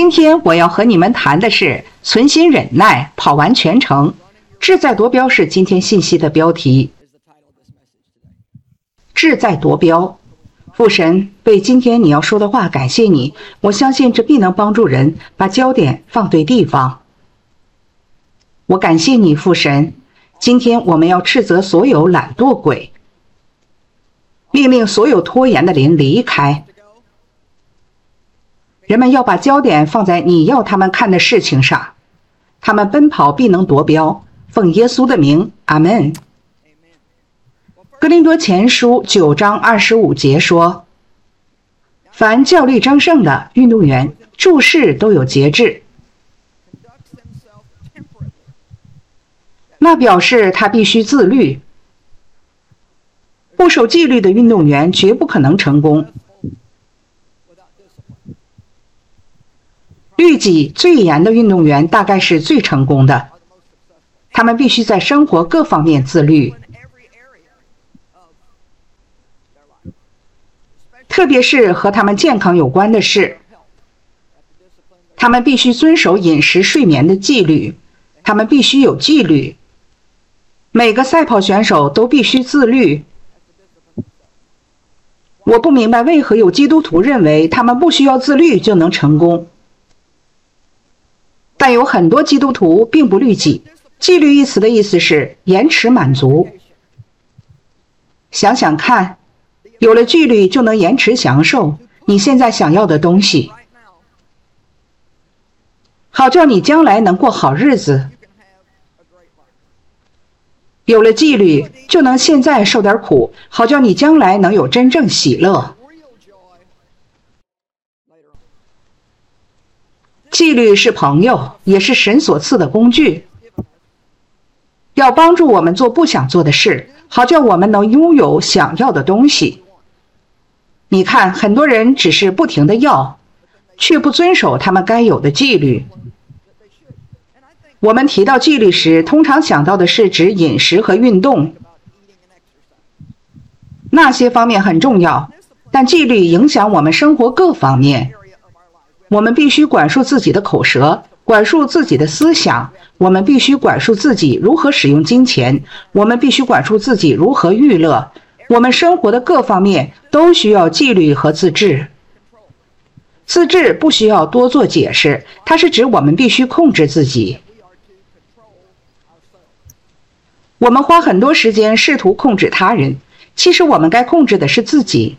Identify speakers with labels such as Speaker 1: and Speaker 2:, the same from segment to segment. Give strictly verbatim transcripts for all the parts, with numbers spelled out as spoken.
Speaker 1: 今天我要和你们谈的是存心忍耐，跑完全程。志在夺标是今天信息的标题。志在夺标，父神，为今天你要说的话感谢你，我相信这必能帮助人把焦点放对地方。我感谢你，父神，今天我们要斥责所有懒惰鬼，命令所有拖延的灵离开。人们要把焦点放在你要他们看的事情上，他们奔跑必能夺标，奉耶稣的名，阿们。哥林多前书九章二十五节说，凡较力争胜的运动员注事都有节制，那表示他必须自律。不守纪律的运动员绝不可能成功。律己最严的运动员大概是最成功的，他们必须在生活各方面自律，特别是和他们健康有关的事。他们必须遵守饮食睡眠的纪律，他们必须有纪律。每个赛跑选手都必须自律。我不明白为何有基督徒认为他们不需要自律就能成功，但有很多基督徒并不律己。纪律一词的意思是延迟满足。想想看，有了纪律就能延迟享受你现在想要的东西，好叫你将来能过好日子。有了纪律就能现在受点苦，好叫你将来能有真正喜乐。纪律是朋友，也是神所赐的工具，要帮助我们做不想做的事，好叫我们能拥有想要的东西。你看，很多人只是不停地要，却不遵守他们该有的纪律。我们提到纪律时，通常想到的是指饮食和运动，那些方面很重要，但纪律影响我们生活各方面。我们必须管束自己的口舌，管束自己的思想，我们必须管束自己如何使用金钱，我们必须管束自己如何娱乐。我们生活的各方面都需要纪律和自制。自制不需要多做解释，它是指我们必须控制自己。我们花很多时间试图控制他人，其实我们该控制的是自己。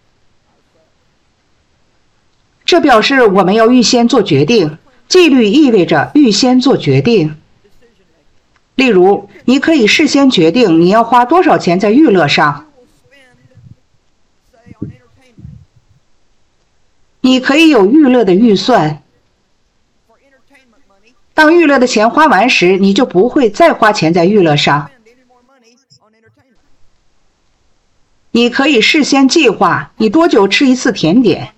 Speaker 1: 这表示我们要预先做决定，纪律意味着预先做决定。例如，你可以事先决定你要花多少钱在娱乐上。你可以有娱乐的预算。当娱乐的钱花完时，你就不会再花钱在娱乐上。你可以事先计划你多久吃一次甜点。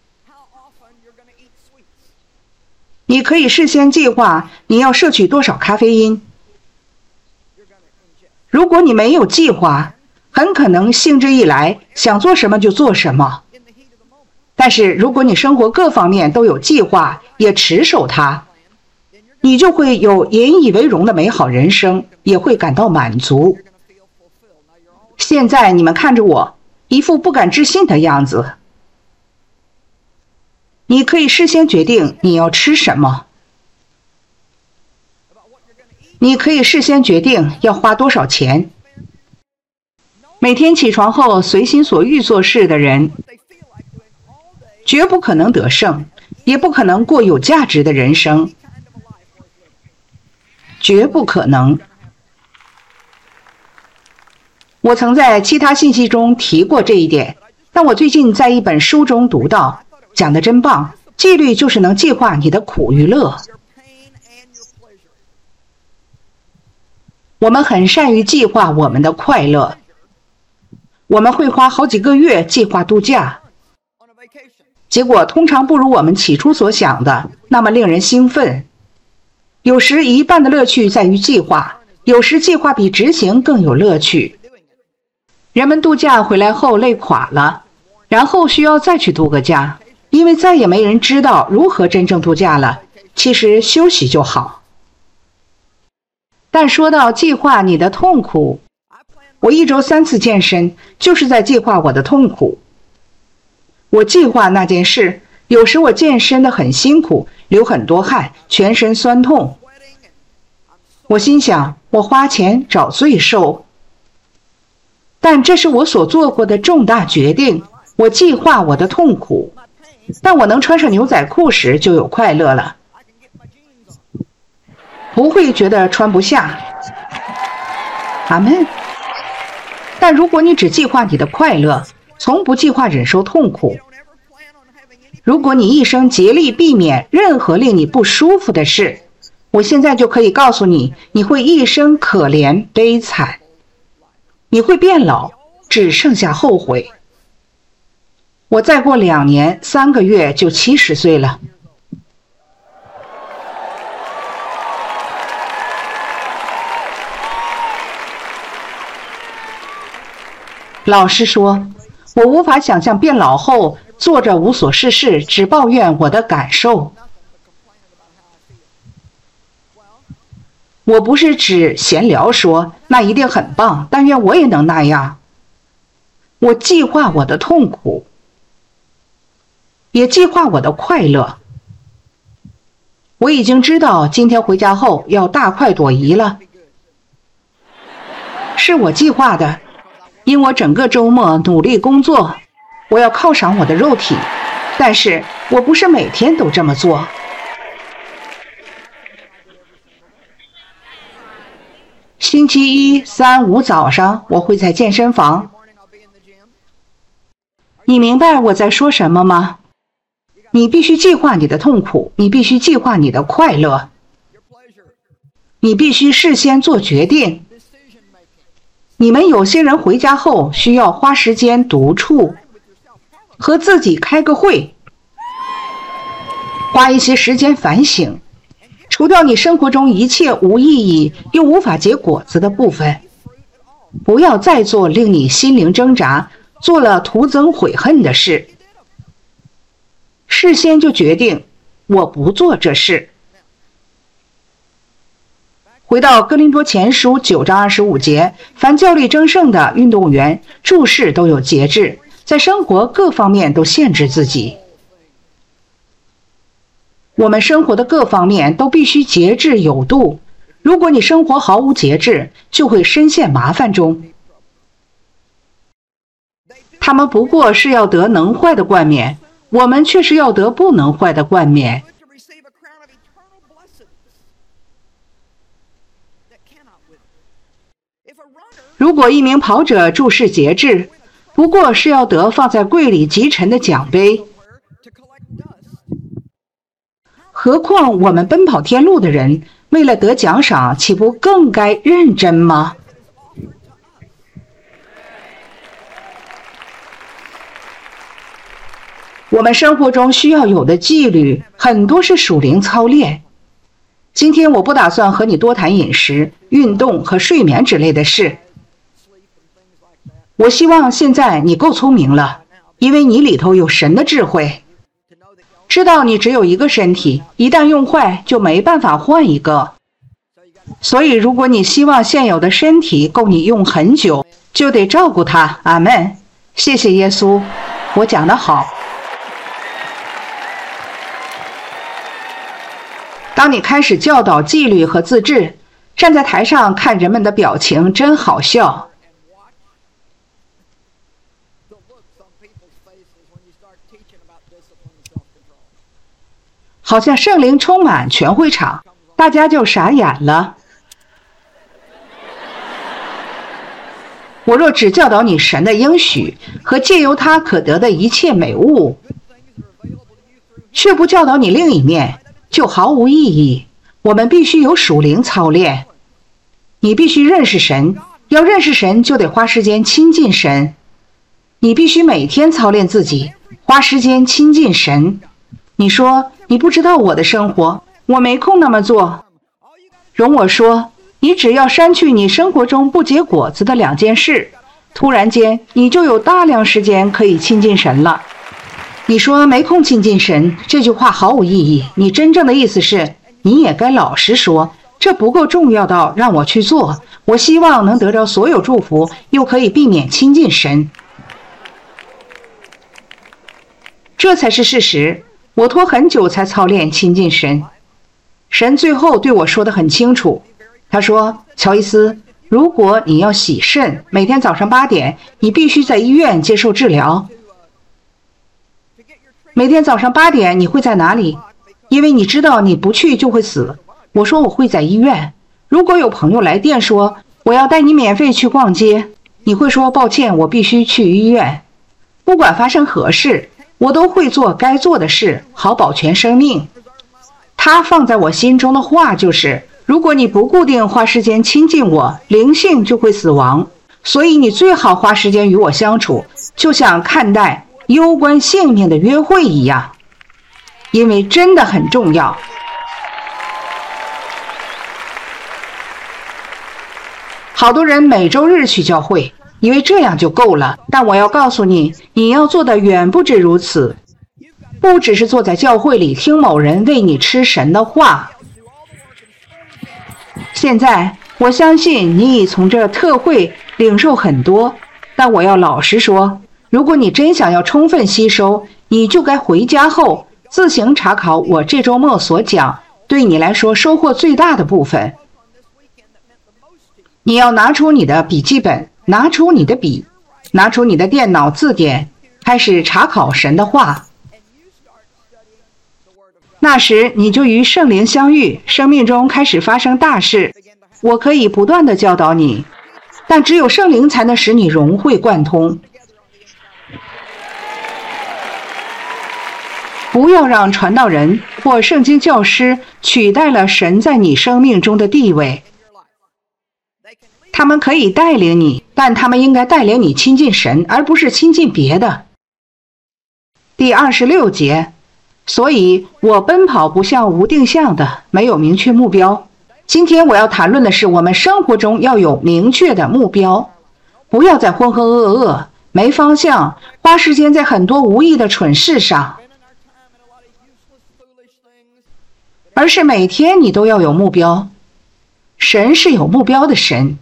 Speaker 1: 你可以事先计划你要摄取多少咖啡因。如果你没有计划，很可能兴致一来，想做什么就做什么。但是如果你生活各方面都有计划，也持守它，你就会有引以为荣的美好人生，也会感到满足。现在你们看着我，一副不敢置信的样子。你可以事先决定你要吃什么。你可以事先决定要花多少钱。每天起床后随心所欲做事的人，绝不可能得胜，也不可能过有价值的人生。绝不可能。我曾在其他信息中提过这一点，但我最近在一本书中读到，讲得真棒。纪律就是能计划你的苦与乐。我们很善于计划我们的快乐，我们会花好几个月计划度假，结果通常不如我们起初所想的那么令人兴奋。有时一半的乐趣在于计划，有时计划比执行更有乐趣。人们度假回来后累垮了，然后需要再去度个假，因因为再也没人知道如何真正度假了。其实休息就好。但说到计划你的痛苦，我一周三次健身，就是在计划我的痛苦。我计划那件事，有时我健身的很辛苦，流很多汗，全身酸痛。我心想，我花钱找罪受。但这是我所做过的重大决定，我计划我的痛苦。当我能穿上牛仔裤时，就有快乐了，不会觉得穿不下。阿们。但如果你只计划你的快乐，从不计划忍受痛苦，如果你一生竭力避免任何令你不舒服的事，我现在就可以告诉你，你会一生可怜悲惨，你会变老，只剩下后悔。我再过两年三个月就七十岁了。老实说，我无法想象变老后坐着无所事事，只抱怨我的感受。我不是指闲聊说，那一定很棒，但愿我也能那样。我计划我的痛苦，也计划我的快乐。我已经知道今天回家后要大快朵颐了，是我计划的，因我整个周末努力工作，我要犒赏我的肉体，但是我不是每天都这么做。星期一、三、五早上我会在健身房。你明白我在说什么吗？你必须计划你的痛苦，你必须计划你的快乐，你必须事先做决定。你们有些人回家后需要花时间独处，和自己开个会，花一些时间反省，除掉你生活中一切无意义又无法结果子的部分，不要再做令你心灵挣扎、做了徒增悔恨的事。事先就决定，我不做这事。回到哥林多前书九章二十五节，凡较力争胜的运动员，注事都有节制，在生活各方面都限制自己。我们生活的各方面都必须节制有度，如果你生活毫无节制，就会深陷麻烦中。他们不过是要得能坏的冠冕，我们却是要得不能坏的冠冕。如果一名跑者注视节制，不过是要得放在柜里极沉的奖杯，何况我们奔跑天路的人，为了得奖赏，岂不更该认真吗？我们生活中需要有的纪律，很多是属灵操练。今天我不打算和你多谈饮食、运动和睡眠之类的事。我希望现在你够聪明了，因为你里头有神的智慧，知道你只有一个身体，一旦用坏就没办法换一个。所以如果你希望现有的身体够你用很久，就得照顾它。阿们。谢谢耶稣，我讲得好。当你开始教导纪律和自制，站在台上看人们的表情真好笑。好像圣灵充满全会场，大家就傻眼了。我若只教导你神的应许和借由他可得的一切美物，却不教导你另一面，就毫无意义。我们必须有属灵操练，你必须认识神，要认识神就得花时间亲近神。你必须每天操练自己，花时间亲近神。你说你不知道我的生活，我没空那么做。容我说，你只要删去你生活中不结果子的两件事，突然间你就有大量时间可以亲近神了。 你说没空亲近神，这句话毫无意义。你真正的意思是，你也该老实说，这不够重要到让我去做。我希望能得着所有祝福，又可以避免亲近神。这才是事实。我拖很久才操练亲近神。神最后对我说得很清楚，他说：乔伊斯，如果你要洗肾，每天早上八点，你必须在医院接受治疗。每天早上八点你会在哪里？因为你知道你不去就会死。我说我会在医院。如果有朋友来电说我要带你免费去逛街，你会说抱歉，我必须去医院。不管发生何事，我都会做该做的事，好保全生命。他放在我心中的话就是，如果你不固定花时间亲近我，灵性就会死亡。所以你最好花时间与我相处，就像看待攸关性命的约会一样，因为真的很重要。好多人每周日去教会，以为这样就够了，但我要告诉你，你要做的远不止如此。不只是坐在教会里听某人为你吃神的话。现在我相信你已从这特会领受很多，但我要老实说，如果你真想要充分吸收，你就该回家后自行查考我这周末所讲对你来说收获最大的部分。你要拿出你的笔记本，拿出你的笔，拿出你的电脑字典，开始查考神的话。那时你就与圣灵相遇，生命中开始发生大事。我可以不断地教导你，但只有圣灵才能使你融会贯通。不要让传道人或圣经教师取代了神在你生命中的地位。他们可以带领你，但他们应该带领你亲近神，而不是亲近别的。第二十六节，所以我奔跑不像无定向的，没有明确目标。今天我要谈论的是，我们生活中要有明确的目标，不要再浑浑噩噩、没方向，花时间在很多无益的蠢事上，而是每天你都要有目标。神是有目标的神。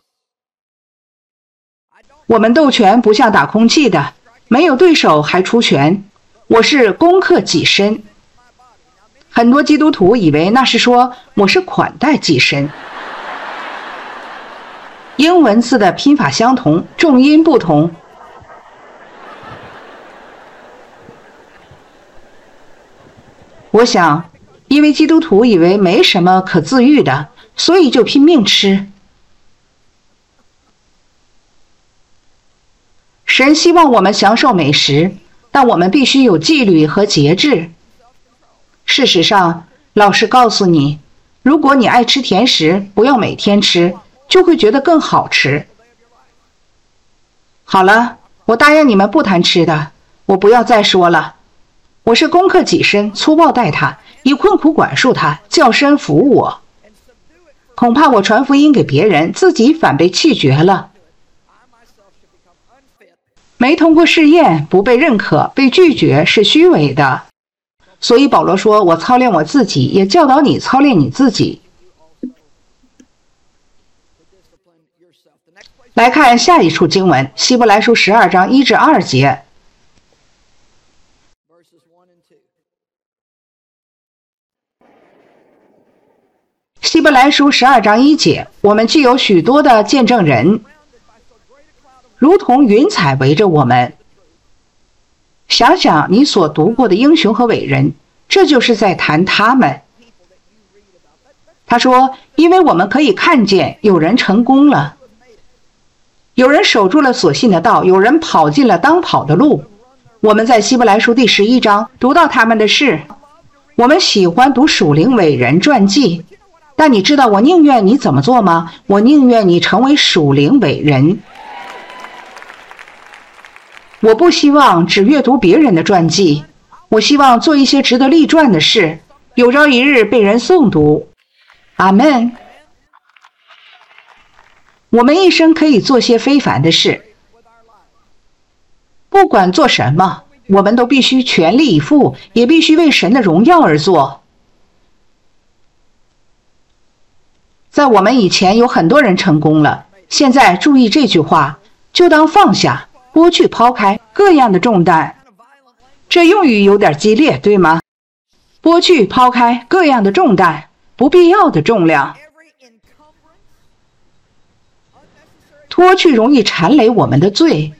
Speaker 1: 我们斗拳不像打空气的，没有对手还出拳。我是攻克己身。很多基督徒以为那是说我是款待己身。英文字的拼法相同，重音不同。我想，因为基督徒以为没什么可自愈的，所以就拼命吃。神希望我们享受美食，但我们必须有纪律和节制。事实上，老实告诉你，如果你爱吃甜食，不要每天吃，就会觉得更好吃。好了，我答应你们不谈吃的，我不要再说了。我是攻克己身，粗暴待他，以困苦管束他，叫身服我。恐怕我传福音给别人，自己反被弃绝了。没通过试验，不被认可，被拒绝是虚伪的。所以保罗说，我操练我自己，也教导你操练你自己。来看下一处经文，希伯来书十二章一至二节。希伯来书十二章一节，我们具有许多的见证人，如同云彩围着我们。想想你所读过的英雄和伟人，这就是在谈他们。他说，因为我们可以看见有人成功了，有人守住了所信的道，有人跑进了当跑的路。我们在希伯来书第十一章读到他们的事。我们喜欢读属灵伟人传记，但你知道我宁愿你怎么做吗？我宁愿你成为属灵伟人。我不希望只阅读别人的传记，我希望做一些值得立传的事，有朝一日被人诵读。阿们。我们一生可以做些非凡的事，不管做什么， 我们都必须全力以赴，也必须为神的荣耀而做。在我们以前有很多人成功了，现在注意这句话，就当放下，剥去抛开各样的重担。这用语有点激烈，对吗？剥去抛开各样的重担，不必要的重量，脱去容易缠累我们的罪，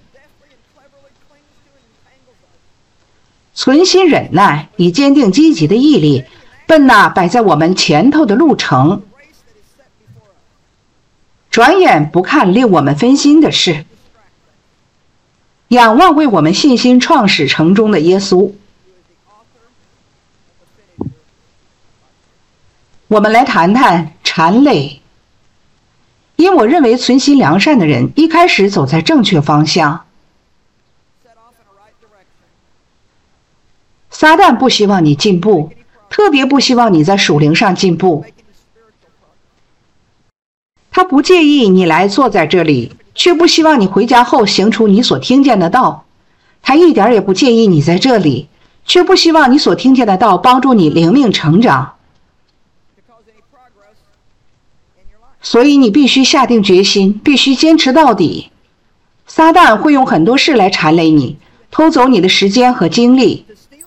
Speaker 1: 存心忍耐，以坚定积极的毅力，奔那摆在我们前头的路程。转眼不看令我们分心的事，仰望为我们信心创始成终的耶稣。我们来谈谈缠累。因我认为存心良善的人一开始走在正确方向。撒旦不希望你进步，特别不希望你在属灵上进步。他不介意你来坐在这里，却不希望你回家后行出你所听见的道。他一点也不介意你在这里，却不希望你所听见的道帮助你灵命成长。所以你必须下定决心，必须坚持到底。撒旦会用很多事来缠累你，偷走你的时间和精力，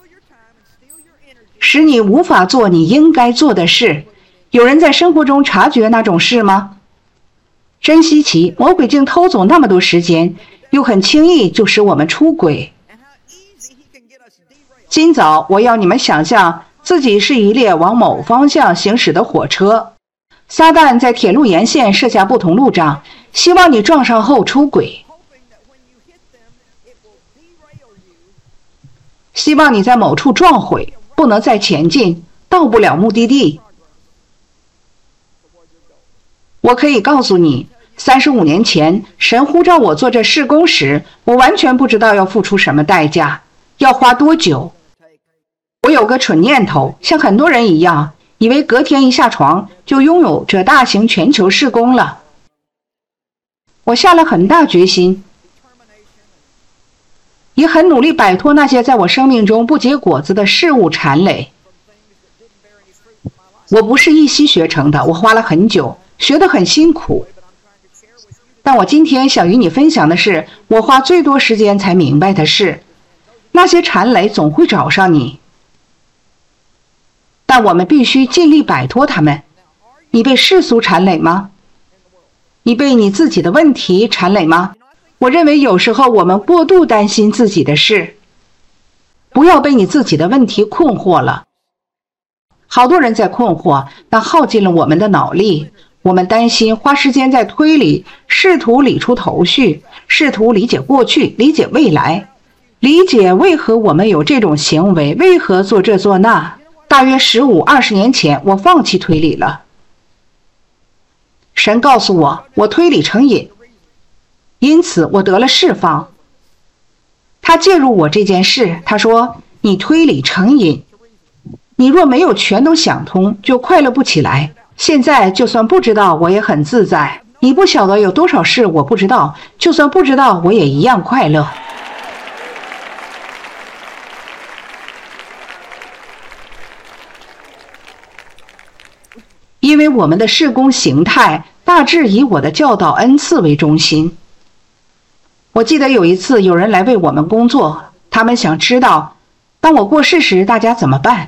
Speaker 1: 使你无法做你应该做的事。有人在生活中察觉那种事吗？真稀奇，魔鬼竟偷走那么多时间，又很轻易就使我们出轨。今早我要你们想象自己是一列往某方向行驶的火车，撒旦在铁路沿线设下不同路障，希望你撞上后出轨，希望你在某处撞毁，不能再前进，到不了目的地。我可以告诉你，三十五年前神呼召我做这事工时，我完全不知道要付出什么代价，要花多久。我有个蠢念头，像很多人一样，以为隔天一下床就拥有这大型全球事工了。我下了很大决心，也很努力摆脱那些在我生命中不结果子的事物缠累。我不是一夕学成的，我花了很久，学得很辛苦。但我今天想与你分享的是，我花最多时间才明白的事。那些缠累总会找上你，但我们必须尽力摆脱它们。你被世俗缠累吗？你被你自己的问题缠累吗？我认为有时候我们过度担心自己的事，不要被你自己的问题困惑了。好多人在困惑，但耗尽了我们的脑力。我们担心花时间在推理，试图理出头绪，试图理解过去，理解未来，理解为何我们有这种行为，为何做这做那。大约十五二十年前，我放弃推理了。神告诉我，我推理成瘾，因此我得了释放。他介入我这件事，他说：你推理成瘾，你若没有全都想通，就快乐不起来。现在就算不知道，我也很自在。你不晓得有多少事我不知道，就算不知道，我也一样快乐。因为我们的事工形态大致以我的教导恩赐为中心。我记得有一次有人来为我们工作，他们想知道当我过世时大家怎么办。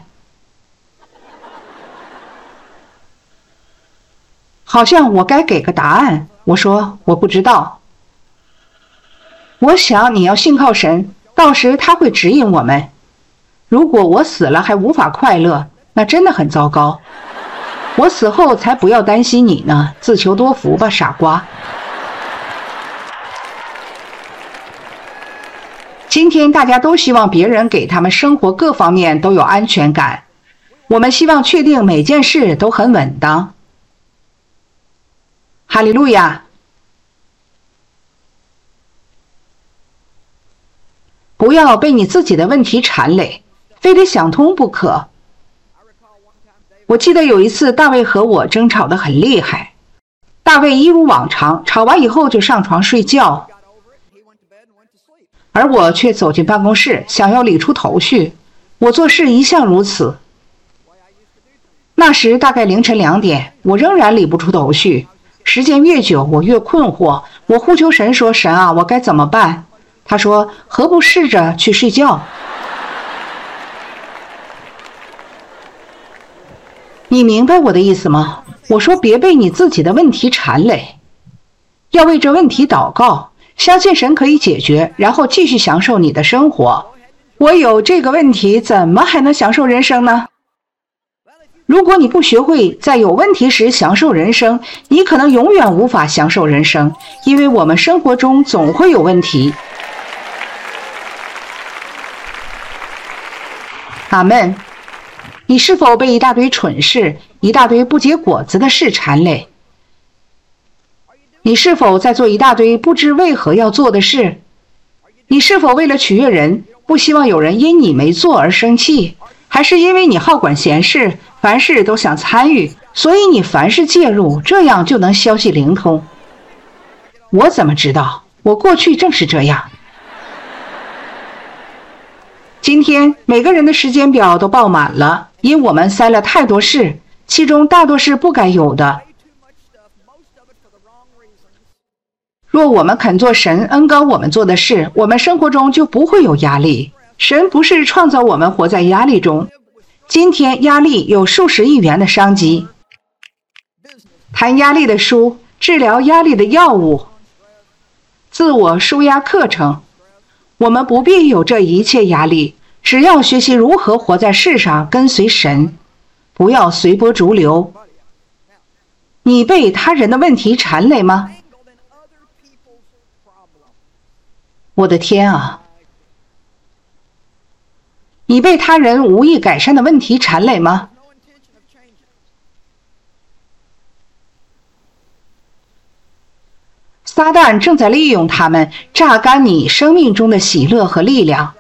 Speaker 1: 好像我该给个答案，我说我不知道。我想你要信靠神，到时他会指引我们。如果我死了还无法快乐，那真的很糟糕。我死后才不要担心你呢，自求多福吧，傻瓜。今天大家都希望别人给他们生活各方面都有安全感，我们希望确定每件事都很稳当。哈利路亚！不要被你自己的问题缠累，非得想通不可。我记得有一次大卫和我争吵得很厉害，大卫一如往常，吵完以后就上床睡觉。 而我却走进办公室，想要理出头绪。我做事一向如此。那时大概凌晨两点，我仍然理不出头绪。时间越久，我越困惑。我呼求神说：“神啊，我该怎么办？”他说：“何不试着去睡觉？”你明白我的意思吗？我说别被你自己的问题缠累，要为这问题祷告，相信神可以解决，然后继续享受你的生活。我有这个问题，怎么还能享受人生呢？如果你不学会在有问题时享受人生，你可能永远无法享受人生，因为我们生活中总会有问题。阿们。你是否被一大堆蠢事、一大堆不结果子的事缠累？你是否在做一大堆不知为何要做的事？你是否为了取悦人，不希望有人因你没做而生气？还是因为你好管闲事，凡事都想参与，所以你凡事介入，这样就能消息灵通？我怎么知道？我过去正是这样。今天每个人的时间表都爆满了，因我们塞了太多事，其中大多是不该有的。若我们肯做神恩膏我们做的事，我们生活中就不会有压力。神不是创造我们活在压力中。今天压力有数十亿元的商机，谈压力的书，治疗压力的药物，自我舒压课程。我们不必有这一切压力，只要学习如何活在世上，跟随神，不要随波逐流。你被他人的问题缠累吗？我的天啊！你被他人无意改善的问题缠累吗？撒旦正在利用他们榨干你生命中的喜乐和力量。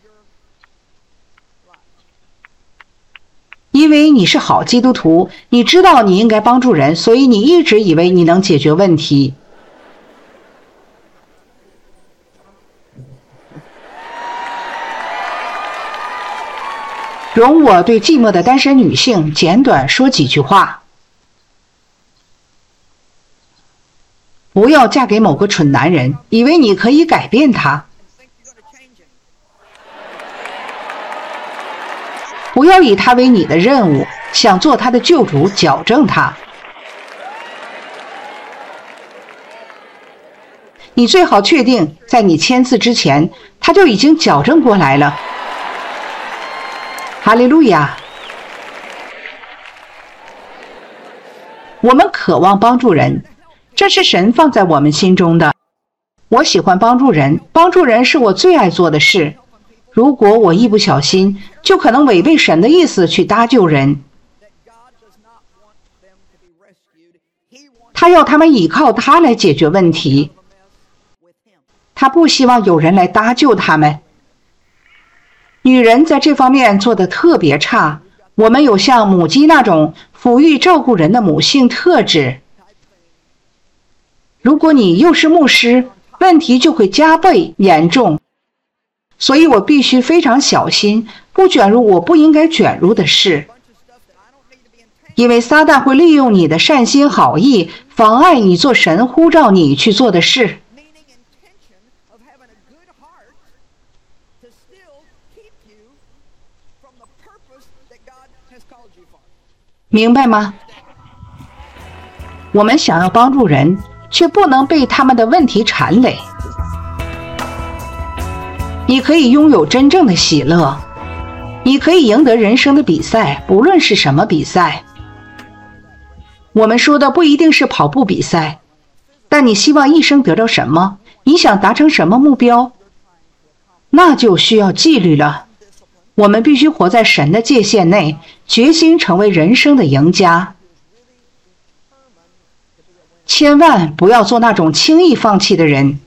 Speaker 1: 因为你是好基督徒，你知道你应该帮助人，所以你一直以为你能解决问题。容我对寂寞的单身女性简短说几句话。不要嫁给某个蠢男人，以为你可以改变他。不要以他为你的任务，想做他的救主，矫正他。你最好确定，在你签字之前，他就已经矫正过来了。哈利路亚！我们渴望帮助人，这是神放在我们心中的。我喜欢帮助人，帮助人是我最爱做的事。如果我一不小心，就可能违背神的意思去搭救人。他要他们依靠他来解决问题，他不希望有人来搭救他们。女人在这方面做得特别差，我们有像母鸡那种抚育照顾人的母性特质。如果你又是牧师，问题就会加倍严重。所以我必须非常小心，不卷入我不应该卷入的事。因为撒旦会利用你的善心好意，妨碍你做神呼召你去做的事。明白吗？我们想要帮助人，却不能被他们的问题缠累。你可以拥有真正的喜乐，你可以赢得人生的比赛，不论是什么比赛。我们说的不一定是跑步比赛，但你希望一生得到什么？你想达成什么目标？那就需要纪律了。我们必须活在神的界限内，决心成为人生的赢家。千万不要做那种轻易放弃的人。